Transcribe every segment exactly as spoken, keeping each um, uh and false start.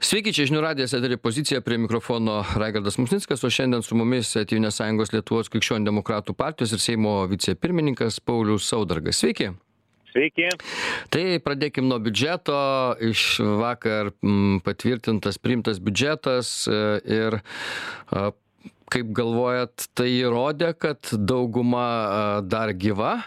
Sveiki, čia žinių radijas, etery pozicija, prie mikrofono Raigardas Musnickas, o šiandien su mumis Tėvynės sąjungos Lietuvos krikščionių demokratų partijos ir Seimo vicepirmininkas Paulius Saudargas. Sveiki. Sveiki. Tai pradėkim nuo biudžeto. Iš vakar m, patvirtintas, priimtas biudžetas ir a, kaip galvojat, tai įrodė, kad dauguma a, dar gyva?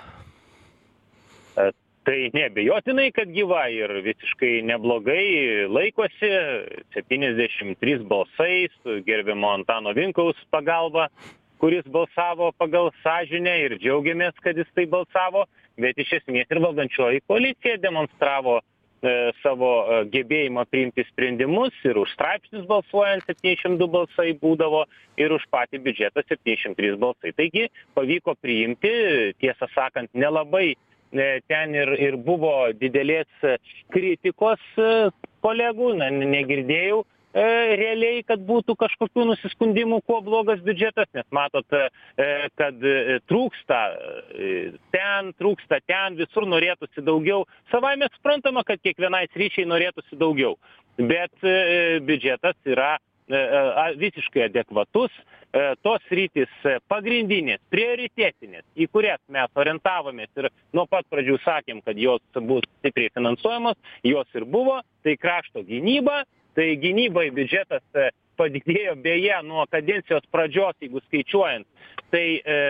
Tai neabejotinai, kad gyva ir visiškai neblogai laikosi, septyniasdešimt trys balsai su gerbiamo Antano Vinkaus pagalba, kuris balsavo pagal sąžinę ir džiaugiamės, kad jis tai balsavo, bet iš esmės ir valdančioji koalicija demonstravo e, savo e, gebėjimą priimti sprendimus ir už straipsnius balsuojant septyniasdešimt du balsai būdavo ir už patį biudžetą septyniasdešimt trys balsai. Taigi pavyko priimti, tiesą sakant, nelabai ten ir, ir buvo didelės kritikos kolegų, na, negirdėjau e, realiai, kad būtų kažkokių nusiskundimų, kuo blogas biudžetas, nes matot, e, kad e, trūksta e, ten, trūksta ten, visur norėtųsi daugiau. Savaime suprantama, kad kiekvienai sryčiai norėtųsi daugiau, bet e, biudžetas yra e, visiškai adekvatus. Tos sritys pagrindinės, prioritetinės, į kurias mes orientavomės ir nuo pat pradžių sakėm, kad jos bus stipriai finansuojamos, jos ir buvo, tai krašto gynyba, tai gynybai biudžetas padidėjo beje nuo kadencijos pradžios, jeigu skaičiuojant, tai e,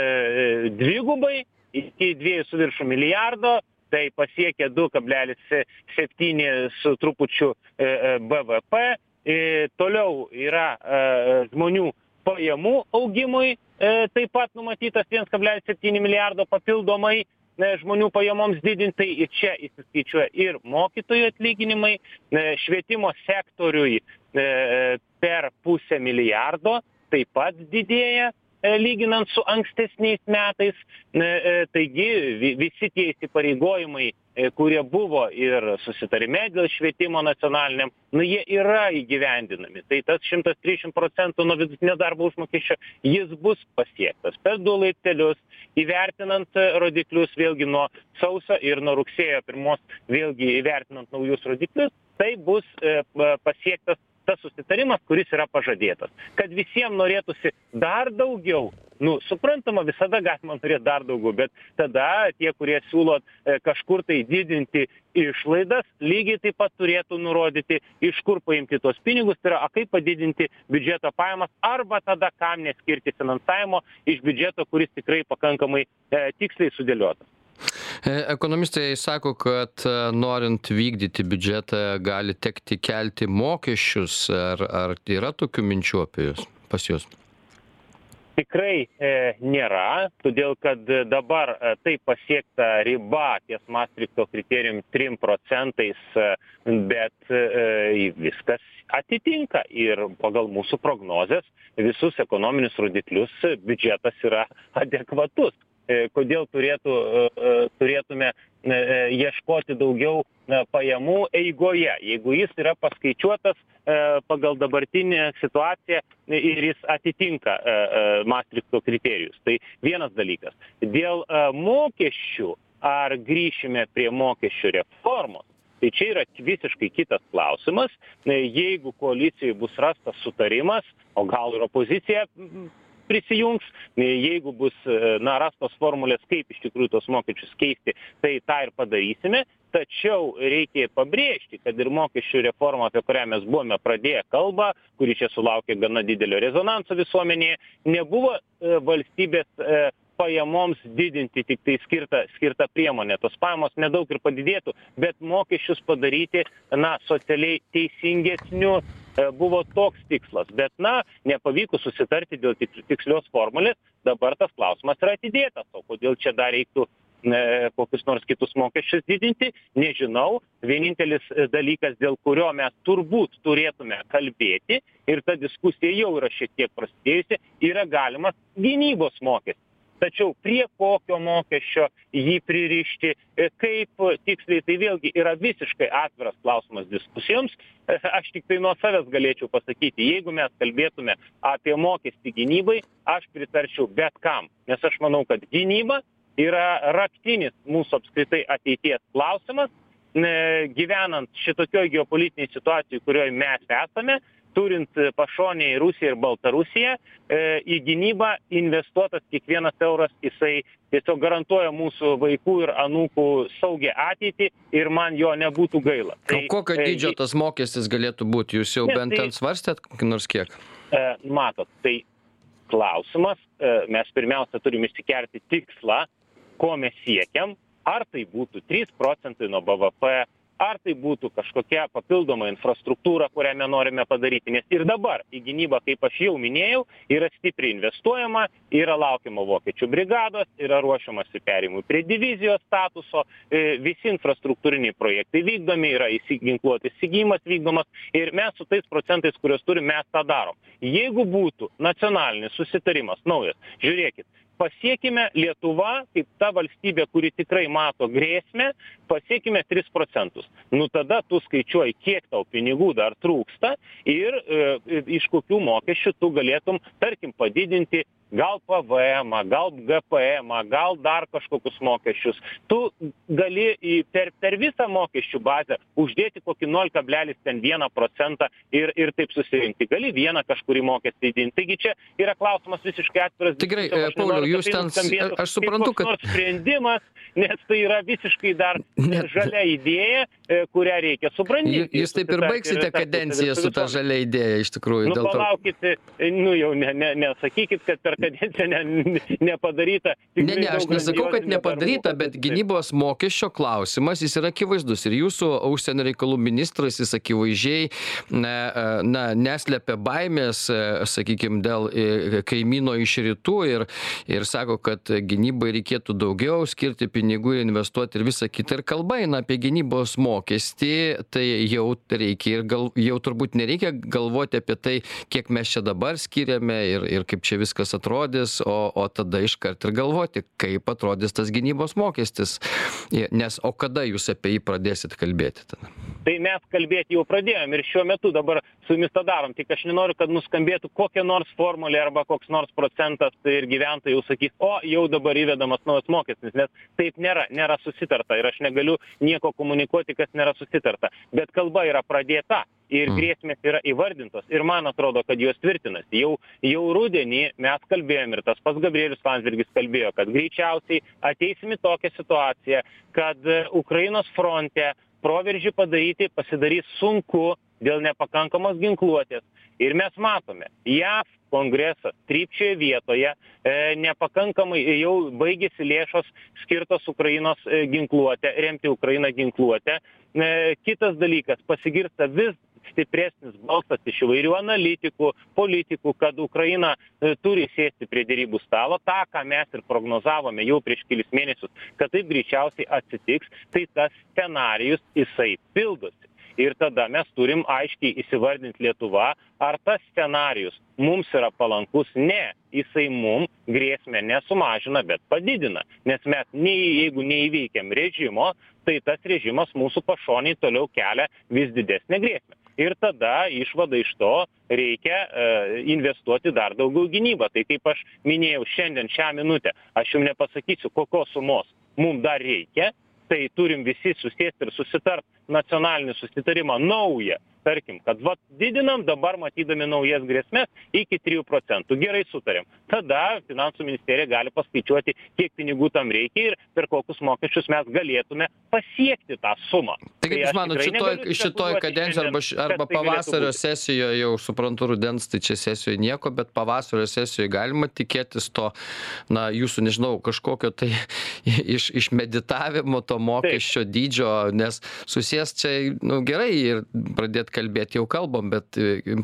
dvigubai iki dviejų su viršų milijardo, tai pasiekė du kablelis septyni su trupučiu e, B V P, e, toliau yra e, žmonių pajamų augimui, e, taip pat numatytas vienas kablelis septyni milijardo papildomai e, žmonių pajamoms didinti, ir čia įsiskaičiuoja ir mokytojų atlyginimai, e, švietimo sektoriui e, per pusę milijardo taip pat didėja, e, lyginant su ankstesniais metais, e, e, taigi vi, visi tie įsipareigojimai, e, kurie buvo ir susitarime dėl švietimo nacionaliniam, nu jie yra įgyvendinami. Tai tas šimtas trisdešimt procentų nuo vidutinio darbo užmokesčio, jis bus pasiektas per du laiptelius, įvertinant rodiklius vėlgi nuo sausio ir nuo rugsėjo pirmos, vėlgi įvertinant naujus rodiklius, tai bus e, pasiektas tas susitarimas, kuris yra pažadėtas. Kad visiems norėtųsi dar daugiau, nu, suprantama, visada galima norėti dar daugiau, bet tada tie, kurie siūlo e, kažkur tai didinti išlaidas, lygiai taip pat turėtų nurodyti, iš kur paimti tos pinigus, tai yra, a, kaip padidinti biudžeto pajamas, arba tada kam neskirti finansavimo iš biudžeto, kuris tikrai pakankamai e, tiksliai sudėliotas. Ekonomistai sako, kad norint vykdyti biudžetą gali tekti kelti mokesčius. Ar, ar yra tokių minčių apie jūs, pas jūs? Tikrai e, nėra, todėl kad dabar e, tai pasiekta riba ties Maastrichto kriterijum trim procentais, e, bet e, viskas atitinka ir pagal mūsų prognozes visus ekonominius rodiklius biudžetas yra adekvatus. Kodėl turėtų, turėtume ieškoti daugiau pajamų eigoje, jeigu jis yra paskaičiuotas pagal dabartinę situaciją ir jis atitinka Maastrichto kriterijus. Tai vienas dalykas. Dėl mokesčių, ar grįšime prie mokesčių reformos, tai čia yra visiškai kitas klausimas. Jeigu koalicijoje bus rastas sutarimas, o gal ir opozicija prisijungs, jeigu bus na, rastos formulės, kaip iš tikrųjų tos mokesčius keisti, tai tą ir padarysime. Tačiau reikia pabrėžti, kad ir mokesčių reforma, apie kurią mes buvome pradėję kalbą, kuri čia sulaukė gana didelio rezonanso visuomenėje, nebuvo e, valstybės e, pajamoms didinti tik tai skirta, skirta priemonė. Tos pajamos nedaug ir padidėtų, bet mokesčius padaryti na, socialiai teisingesnius buvo toks tikslas, bet, na, nepavyko susitarti dėl tikslios formulės, dabar tas klausimas yra atidėtas, o kodėl čia dar reiktų e, kokius nors kitus mokesčius didinti, nežinau. Vienintelis dalykas, dėl kurio mes turbūt turėtume kalbėti, ir ta diskusija jau yra šiek tiek prasidėjusi, yra galimas gynybos mokestis. Tačiau prie kokio mokesčio jį pririšti, kaip tiksliai, tai vėlgi yra visiškai atviras klausimas diskusijoms. Aš tik tai nuo savęs galėčiau pasakyti, jeigu mes kalbėtume apie mokestį gynybai, aš pritarčiau bet kam, nes aš manau, kad gynyba yra raktinis mūsų apskritai ateities klausimas gyvenant šitokioj geopolitiniai situacijai, kurioje mes esame, turint pašonėje Rusiją ir Baltarusiją, į gynybą investuotas kiekvienas euras, jisai tiesiog garantuoja mūsų vaikų ir anūkų saugią ateitį ir man jo nebūtų gaila. Tai, o kokio dydžio tas mokestis galėtų būti? Jūs jau bent ten svarstėt nors kiek? Matot, tai klausimas, mes pirmiausia turim išsikelti tikslą, ko mes siekiam, ar tai būtų trys procentai nuo B V P, ar tai būtų kažkokia papildoma infrastruktūra, kurią mes norime padaryti. Nes ir dabar į gynybą, kaip aš jau minėjau, yra stipriai investuojama, yra laukiama vokiečių brigados, yra ruošiamasi perimui prie divizijos statuso, visi infrastruktūriniai projektai vykdomi, yra įsiginkluoti įsigijimas vykdomas ir mes su tais procentais, kuriuos turim, mes tą darom. Jeigu būtų nacionalinis susitarimas naujas, žiūrėkit, pasiekime Lietuva, kaip ta valstybė, kuri tikrai mato grėsmę, pasiekime tris procentus. Nu tada tu skaičiuoji, kiek tau pinigų dar trūksta ir e, iš kokių mokesčių tu galėtum, tarkim, padidinti gal P V M, gal G P M, gal dar kažkokius mokesčius. Tu gali į, per, per visą mokesčių bazę uždėti kokį nol kablelis vieną procentą ir, ir taip susirinkti. Gali vieną kažkurį mokestį didinti. Taigi čia yra klausimas visiškai atviras. Tikrai, Pauliau, jūs ten, aš suprantu, kad... Nors sprendimas, nes tai yra visiškai dar žalia idėja, kurią reikia subrandinti. Jūs taip ir baigsite kadenciją su ta žalia idėja, iš tikrųjų. Nu, palaukite, nu jau ne, ne, nesakykit, kad per kadenciją ne, nepadaryta. Ne, ne, aš nesakau, kad nepadaryta, bet gynybos mokesčio klausimas, jis yra akivaizdus. Ir jūsų užsienio reikalų ministras, jis akivaizdžiai na, na, neslepia baimės, sakykime, dėl kaimyno iš rytų ir, ir sako, kad gynybai reikėtų daugiau skirti pinigų ir investuoti ir visą kitą. Ir kalba eina apie gynybos mokestį, tai jau reikia ir gal, jau turbūt nereikia galvoti apie tai, kiek mes čia dabar skiriame ir, ir kaip čia viskas atrodys, o, o tada iškart ir galvoti, kaip atrodys tas gynybos mokestis. Nes, o kada jūs apie jį pradėsit kalbėti tada? Tai mes kalbėti jau pradėjom ir šiuo metu dabar su jumis tą darom. Tik aš nenoriu, kad nuskambėtų kokia nors formulė arba koks nors procentas tai ir gyventojai jau sakys, o jau dabar įvedamas naujas mokestis, nes taip nėra, nėra susitarta ir aš negaliu nieko komunikuoti, kas nėra susitarta. Bet kalba yra pradėta ir grėsmės yra įvardintos ir man atrodo, kad jos tvirtinasi. Jau, jau rudenį mes kalbėjom ir tas pats Gabrielius Landsbergis kalbėjo, kad greičiausiai ateisim į tokią situaciją, kad Ukrainos fronte proveržį padaryti pasidarys sunku dėl nepakankamos ginkluotės. Ir mes matome, J A V kongresas trypčioje vietoje, e, nepakankamai jau baigėsi lėšos skirtos Ukrainos e, ginkluotę, remti Ukrainą ginkluotę. E, kitas dalykas, pasigirsta vis stipresnis balsas iš įvairių analitikų, politikų, kad Ukraina e, turi sėsti prie derybų stalo. Ta, ką mes ir prognozavome jau prieš kelis mėnesius, kad taip greičiausiai atsitiks, tai tas scenarijus jisai pildosi. Ir tada mes turim aiškiai įsivardinti Lietuva, ar tas scenarijus mums yra palankus. Ne, jisai mum grėsmę nesumažina, bet padidina. Nes mes, nei, jeigu neįveikiam režimo, tai tas režimas mūsų pašoniai toliau kelia vis didesnę grėsmę. Ir tada išvada iš to reikia e, investuoti dar daugiau gynybą. Tai kaip aš minėjau šiandien šią minutę, aš jums nepasakysiu, kokios sumos mums dar reikia, tai turim visi susėsti ir susitart nacionalinį susitarimą naują. Tarkim, kad vat didinam dabar matydami naujas grėsmės iki trijų procentų. Gerai sutarėm. Tada finansų ministerija gali paskaičiuoti, kiek pinigų tam reikia ir per kokius mokesčius mes galėtume pasiekti tą sumą. Tai kaip jūs manot, šitoj, šitoj kadencijoje arba, arba tai pavasario sesijoje, jau suprantu rudens, tai čia sesijoje nieko, bet pavasario sesijoje galima tikėtis to, na, jūsų, nežinau, kažkokio tai iš, iš meditavimo to mokesčio Taip. Dydžio, nes susės čia, nu, gerai ir pradėti kalbėti jau kalbam, bet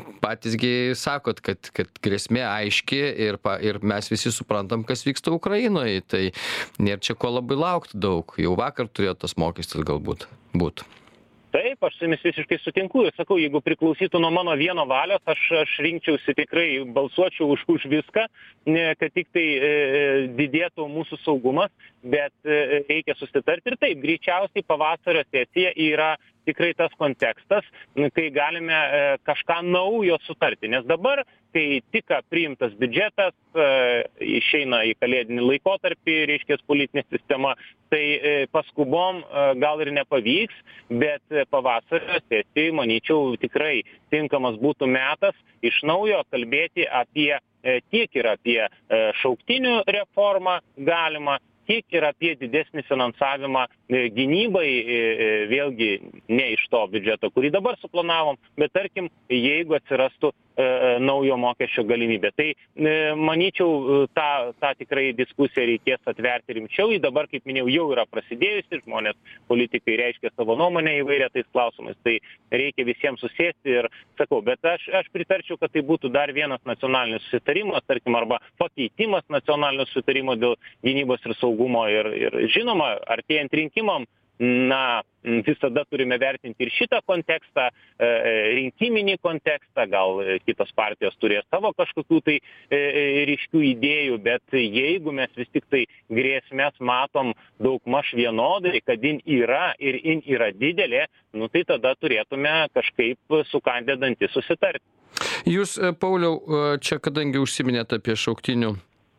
patysgi sakot, kad, kad grėsmė aiški ir, pa, ir mes visi suprantam, kas vyksta Ukrainoje. Tai nėra čia ko labai laukti daug. Jau vakar turėjo tas mokestis galbūt būt. Taip, aš su jumis visiškai sutinku ir sakau, jeigu priklausytų nuo mano vieno valios, aš, aš rinkčiausi tikrai, balsuočiau už, už viską, ne, kad tik tai e, didėtų mūsų saugumas, bet e, reikia susitarti ir taip, greičiausiai pavasario sesija yra tikrai tas kontekstas, kai galime kažką naujo sutarti. Nes dabar, kai tik priimtas biudžetas, išeina į kalėdinį laikotarpį, reiškia politinė sistema, tai paskubom gal ir nepavyks, bet pavasario sesijai, manyčiau, tikrai tinkamas būtų metas iš naujo kalbėti apie tiek ir apie šauktinių reformą galima, tiek ir apie didesnį finansavimą gynybai, vėlgi ne iš to biudžeto, kurį dabar suplanavom, bet tarkim, jeigu atsirastų naujo mokesčio galimybė. Tai manyčiau, tą, tą tikrai diskusiją reikės atverti rimčiau. Į dabar, kaip minėjau, jau yra prasidėjusi, žmonės, politikai reiškia savo nuomonę įvairią tais klausimais. Tai reikia visiems susėsti ir sakau, bet aš, aš pritarčiau, kad tai būtų dar vienas nacionalinis susitarimas, tarkim, arba pakeitimas nacionalinio susitarimo dėl gynybos ir saugumo. Ir, ir žinoma, artėjant rinkimam, na, visada turime vertinti ir šitą kontekstą, rinkiminį kontekstą, gal kitos partijos turės savo kažkokių tai ryškių idėjų, bet jeigu mes vis tik tai grėsmės matom daugmaž vienodai, kad jin yra ir jin yra didelė, nu tai tada turėtume kažkaip sukandę dantis susitarti. Jūs, Pauliau, čia kadangi užsiminėte apie šauktinių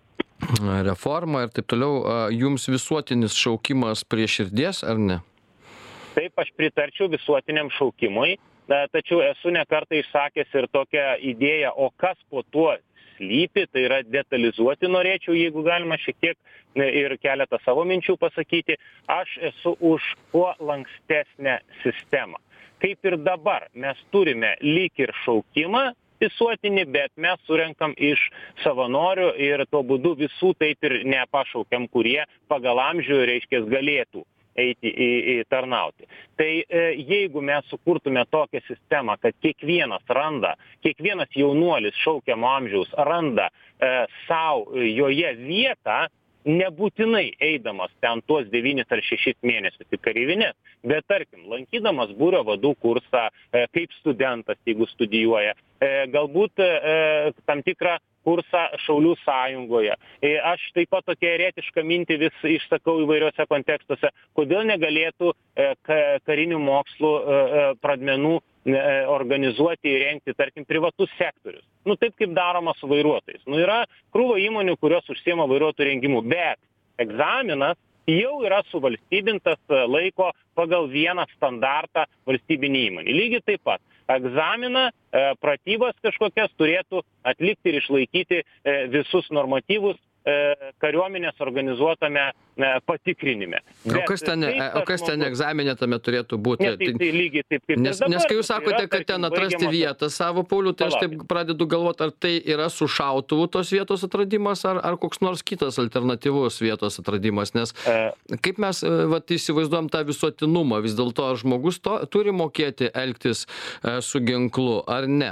reformą ir taip toliau, jums visuotinis šaukimas prie širdies, ar ne? Taip, aš pritarčiau visuotiniam šaukimui, tačiau esu ne kartą išsakęs ir tokią idėją, o kas po tuo slypi, tai yra detalizuoti norėčiau, jeigu galima šiek tiek ir keletą savo minčių pasakyti. Aš esu už kuo lankstesnę sistemą. Kaip ir dabar mes turime lyg ir šaukimą visuotinį, bet mes surenkam iš savanorių ir tuo būdu visų taip ir nepašaukiam, kurie pagal amžių, reiškia, galėtų eiti į, į tarnauti. Tai e, jeigu mes sukurtume tokią sistemą, kad kiekvienas randa, kiekvienas jaunuolis šaukiamo amžiaus randa e, savo joje vietą, nebūtinai eidamas ten tuos devynis ar šešis mėnesius į kareivinės, bet tarkim, lankydamas būrio vadų kursą, e, kaip studentas, jeigu studijuoja, e, galbūt e, tam tikrą kursą Šaulių sąjungoje. E, aš taip pat tokia eretišką mintį vis išsakau įvairiuose kontekstuose, kodėl negalėtų e, karinių mokslų e, pradmenų organizuoti ir rengti, tarkim, privatus sektorius. Nu, taip kaip daroma su vairuotojais. Nu, yra krūva įmonių, kurios užsiema vairuotojų rengimu, bet egzaminas jau yra suvalstybintas laiko pagal vieną standartą valstybinį įmonį. Lygiai taip pat egzaminą, pratybas kažkokias turėtų atlikti ir išlaikyti visus normatyvus kariuomenės organizuotame patikrinime. O kas ten, o kas ten egzaminė tame turėtų būti? Ne, tai, tai lygiai taip kaip nes, nes kai jūs sakote, yra, kad ten atrasti baigiamas... vietą savo, Pauliau, tai aš taip pradedu galvoti, ar tai yra su šautuvu tos vietos atradimas, ar, ar koks nors kitas alternatyvus vietos atradimas, nes kaip mes vat, įsivaizduojam tą visuotinumą, vis dėlto ar žmogus to, turi mokėti elgtis su ginklu, ar ne?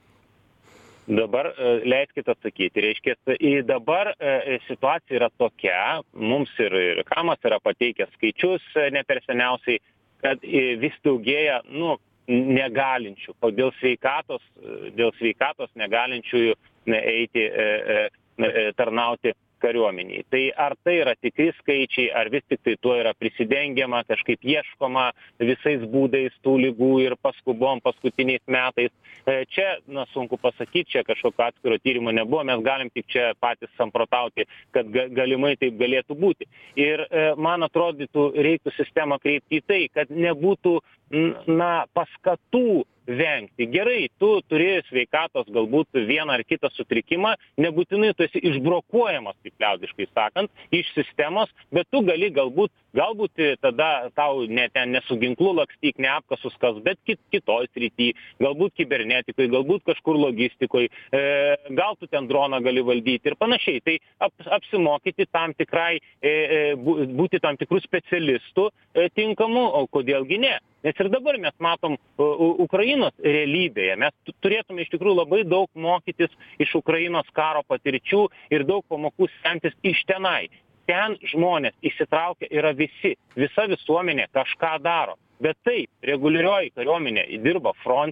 Dabar leiskite atsakyti. Reiškia, dabar situacija yra tokia, mums ir, ir Kamas yra pateikęs skaičius ne per seniausiai, kad vis daugėja, nu, negalinčių, o dėl sveikatos, dėl sveikatos negalinčiųjų eiti, tarnauti kariuomeniai. Tai ar tai yra tikri skaičiai, ar vis tik tai tuo yra prisidengiama, kažkaip ieškoma visais būdais tų ligų ir paskubom paskutiniais metais. Čia, na, sunku pasakyti, čia kažkokio atskiro tyrimo nebuvo, mes galim tik čia patys samprotauti, kad ga, galimai taip galėtų būti. Ir man atrodytų, reiktų sistemą kreipti į tai, kad nebūtų, na, paskatų vengti. Gerai, tu turi sveikatos galbūt vieną ar kitą sutrikimą, nebūtinai tu esi išbrokuojamas, taip liaudiškai sakant, iš sistemos, bet tu gali galbūt, galbūt tada tau ne ten nesu ginklu lakstyk, ne apkasus kas, bet kit, kitoj srity, galbūt kibernetikoje, galbūt kažkur logistikoje, e, gal tu ten droną gali valdyti ir panašiai. Tai ap, apsimokyti tam tikrai, e, būti tam tikrų specialistų e, tinkamų, o kodėlgi ne? Nes ir dabar mes matom Ukrainos realybėje. Mes turėtume iš tikrųjų labai daug mokytis iš Ukrainos karo patirčių ir daug pamokų semtis iš tenai. Ten žmonės įsitraukia yra visi, visa visuomenė kažką daro. Bet taip, reguliarioji kariuomenė dirba fronte,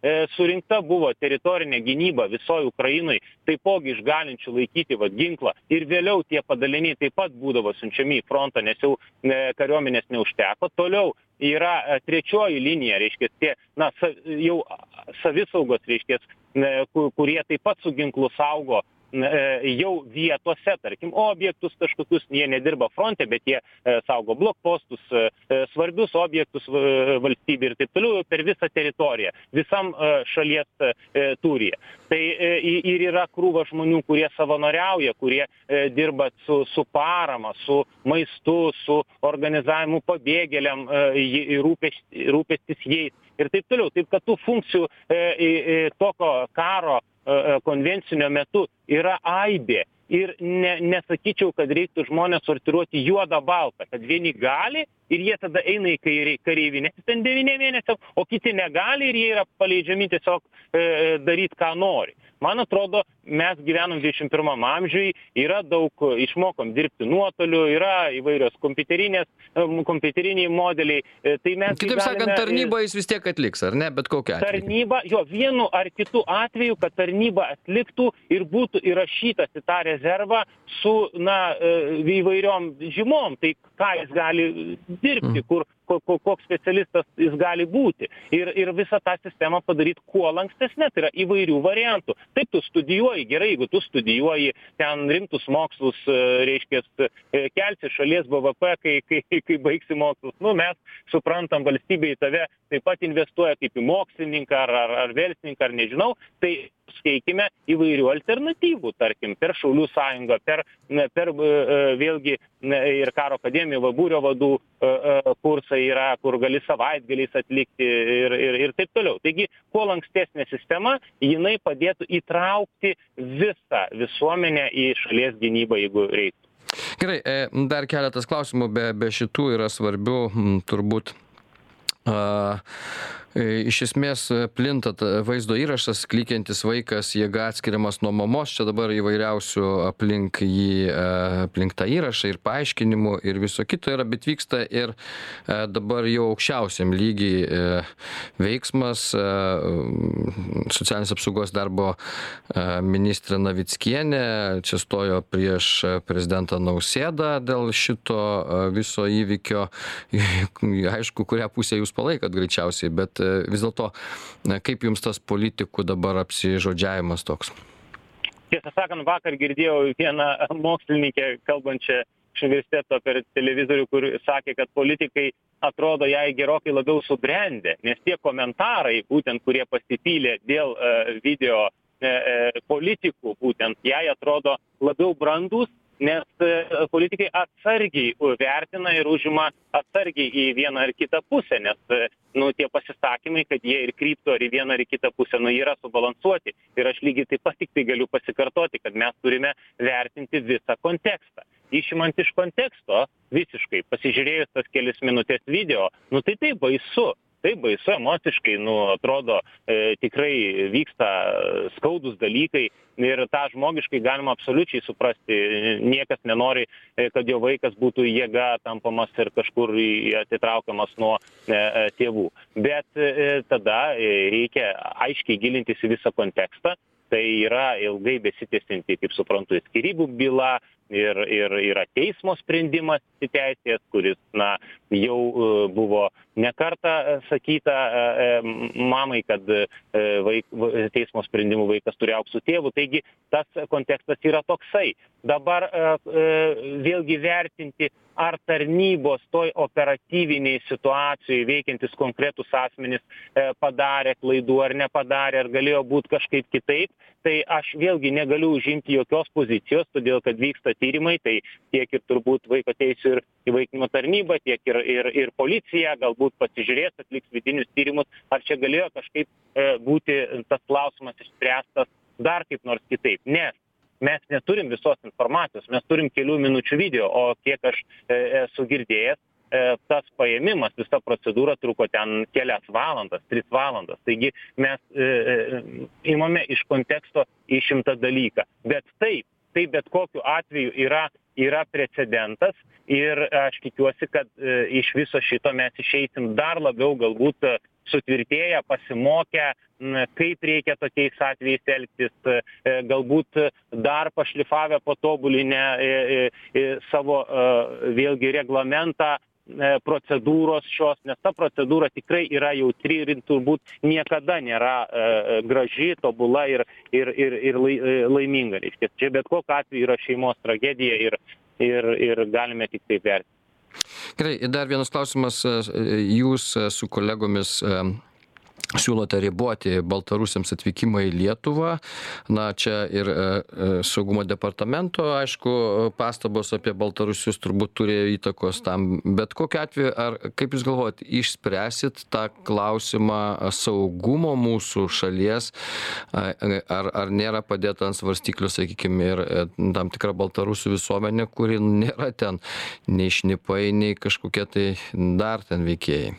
e, surinkta buvo teritorinė gynyba visoje Ukrainoje, taipogi iš galinčių laikyti vat, ginklą ir vėliau tie padaliniai taip pat būdavo siunčiami į frontą, nes jau e, kariuomenės neužteko. Toliau yra e, trečioji linija, reiškia, tie, na, sa, jau savisaugos, reiškia, e, kurie taip pat su ginklu saugo jau vietose, tarkim, objektus kažkokius, jie nedirba fronte, bet jie e, saugo blokpostus, e, svarbius objektus e, valstybė ir taip toliau per visą teritoriją, visam e, šalies e, tūryje. Tai e, ir yra krūva žmonių, kurie savanoriauja, kurie e, dirba su, su parama, su maistu, su organizavimu pabėgėliam, e, rūpestis, rūpestis jais ir taip toliau. Taip, kad tų funkcijų e, e, tokio karo konvencinio metu yra aibė ir ne, nesakyčiau, kad reiktų žmonės sortiruoti juodą baltą, kad vieni gali ir jie tada eina į kareivinę ten devyniem mėnesiam, o kiti negali ir jie yra paleidžiami tiesiog e, daryti, ką nori. Man atrodo, mes gyvenam dvidešimt pirmam amžiui, yra daug, išmokom dirbti nuotoliu, yra įvairios kompiuterinės, kompiuteriniai modeliai. Tai mes Kitaip galime, sakant, tarnybą jis vis tiek atliks, ar ne, bet kokiu atveju? Tarnyba, jo, vienu ar kitu atveju, kad tarnyba atliktų ir būtų įrašytas į tą rezervą su, na, įvairiom žymom, tai ką jis gali dirbti, kur koks specialistas jis gali būti. Ir, ir visą tą sistemą padaryti kuo lankstesnė, tai yra įvairių variantų. Taip, tu studijuoji, gerai, jeigu tu studijuoji ten rimtus mokslus, reiškia, kelsi šalies B V P, kai, kai, kai baigsi mokslus. Nu, mes suprantam, valstybė į tave taip pat investuoja kaip į mokslininką ar, ar, ar verslininką, ar nežinau, tai steikime įvairių alternatyvų, tarkim, per Šaulių sąjungą, per, per vėlgi ir karo akademiją, būrio vadų kursai yra, kur gali savaitgaliais atlikti ir, ir, ir taip toliau. Taigi, kuo lankstesnė sistema, jinai padėtų įtraukti visą visuomenę į šalies gynybą, jeigu reiktų. Gerai, dar keletas klausimų, be, be šitų yra svarbių, turbūt. Uh, iš esmės plinta vaizdo įrašas, klykiantis vaikas, jėga atskiriamas nuo mamos, čia dabar įvairiausių aplink jį, aplink tą įrašą ir paaiškinimų ir viso kito yra, bet vyksta ir dabar jau aukščiausiam lygiai veiksmas. Socialinės apsaugos darbo ministrė Navickienė čia stojo prieš prezidentą Nausėdą dėl šito viso įvykio. Aišku, kurią pusę jūs palaikot greičiausiai, bet vis dėlto, kaip jums tas politikų dabar apsižodžiavimas toks? Tiesą sakant, vakar girdėjau vieną mokslininkę kalbančią iš universiteto per televizorių, kur sakė, kad politikai atrodo jai gerokai labiau subrendę, nes tie komentarai, būtent kurie pasipylė dėl uh, video uh, politikų, būtent jai atrodo labiau brandus, nes politikai atsargiai vertina ir užima atsargiai į vieną ar kitą pusę, nes nu, tie pasisakymai, kad jie ir kryptų ar į vieną ar į kitą pusę, nu, yra subalansuoti. Ir aš lygiai taip pat tik tai galiu pasikartoti, kad mes turime vertinti visą kontekstą. Išimant iš konteksto, visiškai pasižiūrėjus tas kelias minutės video, nu tai tai baisu. Tai baisu emociškai, nu, atrodo, e, tikrai vyksta skaudus dalykai ir tą žmogiškai galima absoliučiai suprasti. Niekas nenori, e, kad jo vaikas būtų jėga tampamas ir kažkur atitraukiamas nuo e, tėvų. Bet e, tada reikia aiškiai gilintis į visą kontekstą. Tai yra ilgai besitęsianti, kaip suprantu, skyrybų byla ir, ir yra teismo sprendimas įteisėjęs, kuris na, jau uh, buvo nekartą sakyta uh, mamai, kad uh, vaik, teismo sprendimų vaikas turi augti su tėvu. Taigi tas kontekstas yra toksai. Dabar uh, uh, vėlgi vertinti, ar tarnybos toj operatyviniai situacijai veikiantis konkretus asmenys e, padarė klaidų ar nepadarė, ar galėjo būti kažkaip kitaip, tai aš vėlgi negaliu užimti jokios pozicijos, todėl kad vyksta tyrimai, tai tiek ir turbūt vaiko teisų ir įvaikinimo tarnyba, tiek ir, ir, ir policija galbūt pasižiūrės, atliks vidinius tyrimus, ar čia galėjo kažkaip e, būti tas klausimas išspręstas dar kaip nors kitaip. Nes mes neturim visos informacijos, mes turim kelių minučių video, o kiek aš e, esu girdėjęs, e, tas paėmimas, visa procedūra truko ten kelias valandas, tris valandas. Taigi mes e, imame iš konteksto išimtą dalyką. Bet taip, tai bet kokiu atveju yra, yra precedentas ir aš tikiuosi, kad e, iš viso šito mes išeisim dar labiau galbūt sutvirtėję, pasimokę, kaip reikia tokiais atvejais elgtis, galbūt dar pašlifavę, patobulinę savo vėlgi reglamentą, procedūros šios, nes ta procedūra tikrai yra jautri ir turbūt niekada nėra graži, tobula ir, ir, ir, ir laiminga. Reiškia, čia bet kokiu atveju yra šeimos tragedija ir, ir, ir galime tik taip vertinti. Gerai, dar vienas klausimas. Jūs su kolegomis siūlote riboti baltarusiams atvykimą į Lietuvą. Na, čia ir saugumo departamento, aišku, pastabos apie baltarusius turbūt turėjo įtakos tam. Bet kokiu atveju, ar, kaip jūs galvojat, išspręsit tą klausimą saugumo mūsų šalies, ar, ar nėra padėta ant svarstyklių, sakykime, ir tam tikra baltarusių visuomenė, kuri nėra ten nei šnipai, nei kažkokie tai dar ten veikėjai?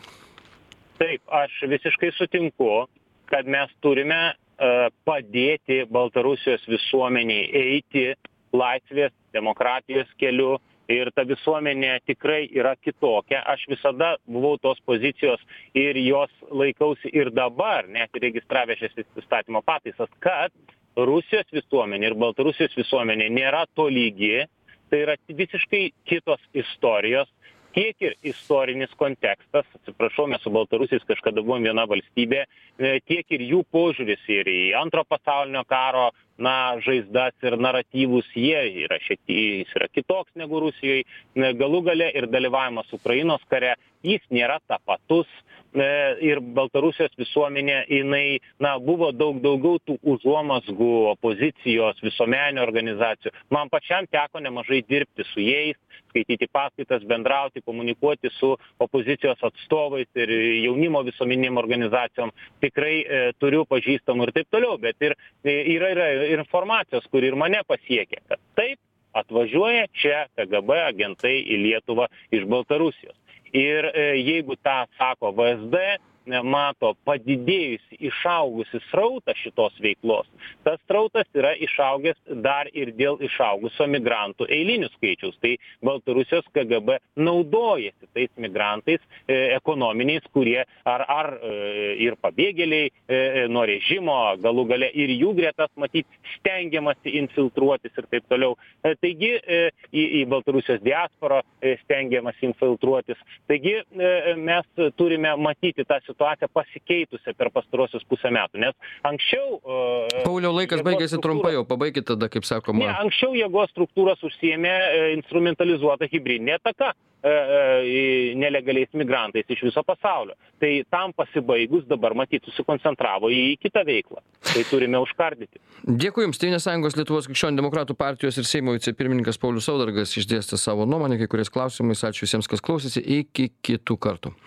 Taip, aš visiškai sutinku, kad mes turime uh, padėti Baltarusijos visuomeniai eiti laisvės, demokratijos keliu ir ta visuomenė tikrai yra kitokia. Aš visada buvau tos pozicijos ir jos laikausi ir dabar, net registravę šias įstatymo pataisas, kad Rusijos visuomenė ir Baltarusijos visuomenė nėra tolygi, tai yra visiškai kitos istorijos. Tiek ir istorinis kontekstas, atsiprašau, mes su Baltarusiais kažkada buvom viena valstybė, tiek ir jų požiūris ir į antro pasaulinio karo, na, žaizdas ir naratyvus, jie yra šiek tiek, jis yra kitoks negu Rusijoje, galų gale ir dalyvavimas Ukrainos kare, jis nėra tapatus ir Baltarusijos visuomenė, jinai, na, buvo daug daugiau tų užuomazgų, opozicijos, visuomeninių organizacijų. Man pačiam teko nemažai dirbti su jais, skaityti paskaitas, bendrauti, komunikuoti su opozicijos atstovais ir jaunimo visuomeninėm organizacijom. Tikrai e, turiu pažįstamų ir taip toliau, bet ir e, yra, yra informacijos, kur ir mane pasiekia, kad taip atvažiuoja čia K G B agentai į Lietuvą iš Baltarusijos. Ir e, jeigu tą sako V S D, mato padidėjusi, išaugusi srautą šitos veiklos, tas srautas yra išaugęs dar ir dėl išaugusio migrantų eilinių skaičiaus. Tai Baltarusijos K G B naudojasi tais migrantais e, ekonominiais, kurie ar, ar e, ir pabėgėliai e, nuo režimo, galų gale ir jų gretas matyti stengiamasi infiltruotis ir taip toliau. E, taigi e, į, į Baltarusijos diasporą e, stengiamasi infiltruotis. Taigi e, mes turime matyti tą situaciją situacija pasikeitusi per pastarosius pusę metų, nes anksčiau... Uh, Pauliau, laikas baigėsi trumpai, jau pabaikit tada, kaip sakoma. Ne, anksčiau jėgos struktūros užsiėmė uh, instrumentalizuotą hibridinę ataką uh, uh, nelegaliais migrantais iš viso pasaulio. Tai tam pasibaigus dabar matyt susikoncentravo į kitą veiklą. Tai turime užkardyti. Dėkui Jums. Tėvynės sąjungos Lietuvos krikščionių demokratų partijos ir Seimo vicepirmininkas Paulius Saudargas išdėstė savo nuomonę kai kuriais klausimais. Ačiū visiems, kas klausėsi. Iki kitų kartų.